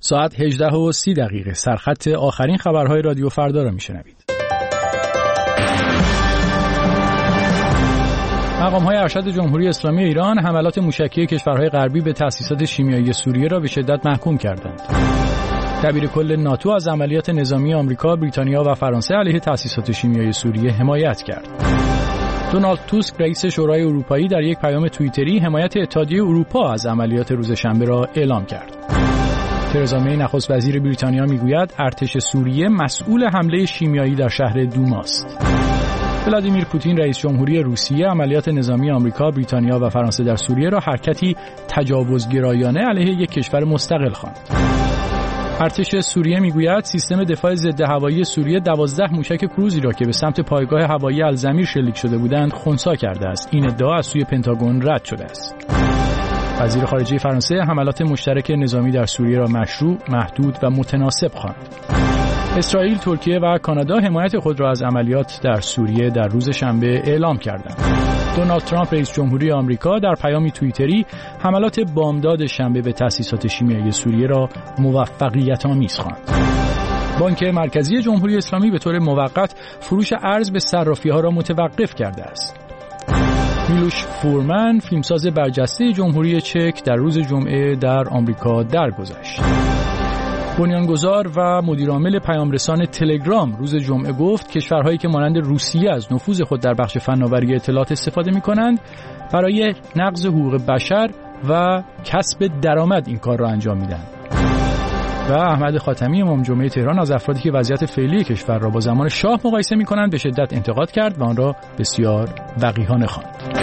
ساعت 18:30 سرخط آخرین خبرهای رادیو فردا را میشنوید. مقام‌های ارشد جمهوری اسلامی ایران حملات موشکی کشورهای غربی به تأسیسات شیمیایی سوریه را به شدت محکوم کردند. دبیر کل ناتو از عملیات نظامی آمریکا، بریتانیا و فرانسه علیه تأسیسات شیمیایی سوریه حمایت کرد. دونالد توسک رئیس شورای اروپایی در یک پیام توییتری حمایت اتحادیه اروپا از عملیات روز شنبه را اعلام کرد. ترزا می نخست وزیر بریتانیا میگوید ارتش سوریه مسئول حمله شیمیایی در شهر دوماست. ولادیمیر پوتین رئیس جمهوری روسیه عملیات نظامی آمریکا، بریتانیا و فرانسه در سوریه را حرکتی تجاوزگرایانه علیه یک کشور مستقل خواند. ارتش سوریه میگوید سیستم دفاع ضد هوایی سوریه 12 موشک کروزی را که به سمت پایگاه هوایی الزمیر شلیک شده بودند خنثی کرده است. این ادعا از سوی پنتاگون رد شده است. وزیر خارجه فرانسه حملات مشترک نظامی در سوریه را مشروع، محدود و متناسب خواند. اسرائیل، ترکیه و کانادا حمایت خود را از عملیات در سوریه در روز شنبه اعلام کردند. دونالد ترامپ رئیس جمهوری آمریکا در پیامی توییتری حملات بامداد شنبه به تأسیسات شیمیایی سوریه را موفقیت‌آمیز خواند. بانک مرکزی جمهوری اسلامی به طور موقت فروش ارز به صرافی‌ها را متوقف کرده است. میلوش فورمن، فیلمساز برجسته جمهوری چک، در روز جمعه در آمریکا درگذشت. بنیانگذار و مدیرعامل پیامرسان تلگرام روز جمعه گفت کشورهایی که مانند روسیه از نفوذ خود در بخش فناوری اطلاعات استفاده می‌کنند برای نقض حقوق بشر و کسب درآمد این کار را انجام میدن. و احمد خاتمی امام جمعه تهران از افرادی که وضعیت فعلی کشور را با زمان شاه مقایسه می‌کنند به شدت انتقاد کرد و آن را بسیار وقیحانه خواند.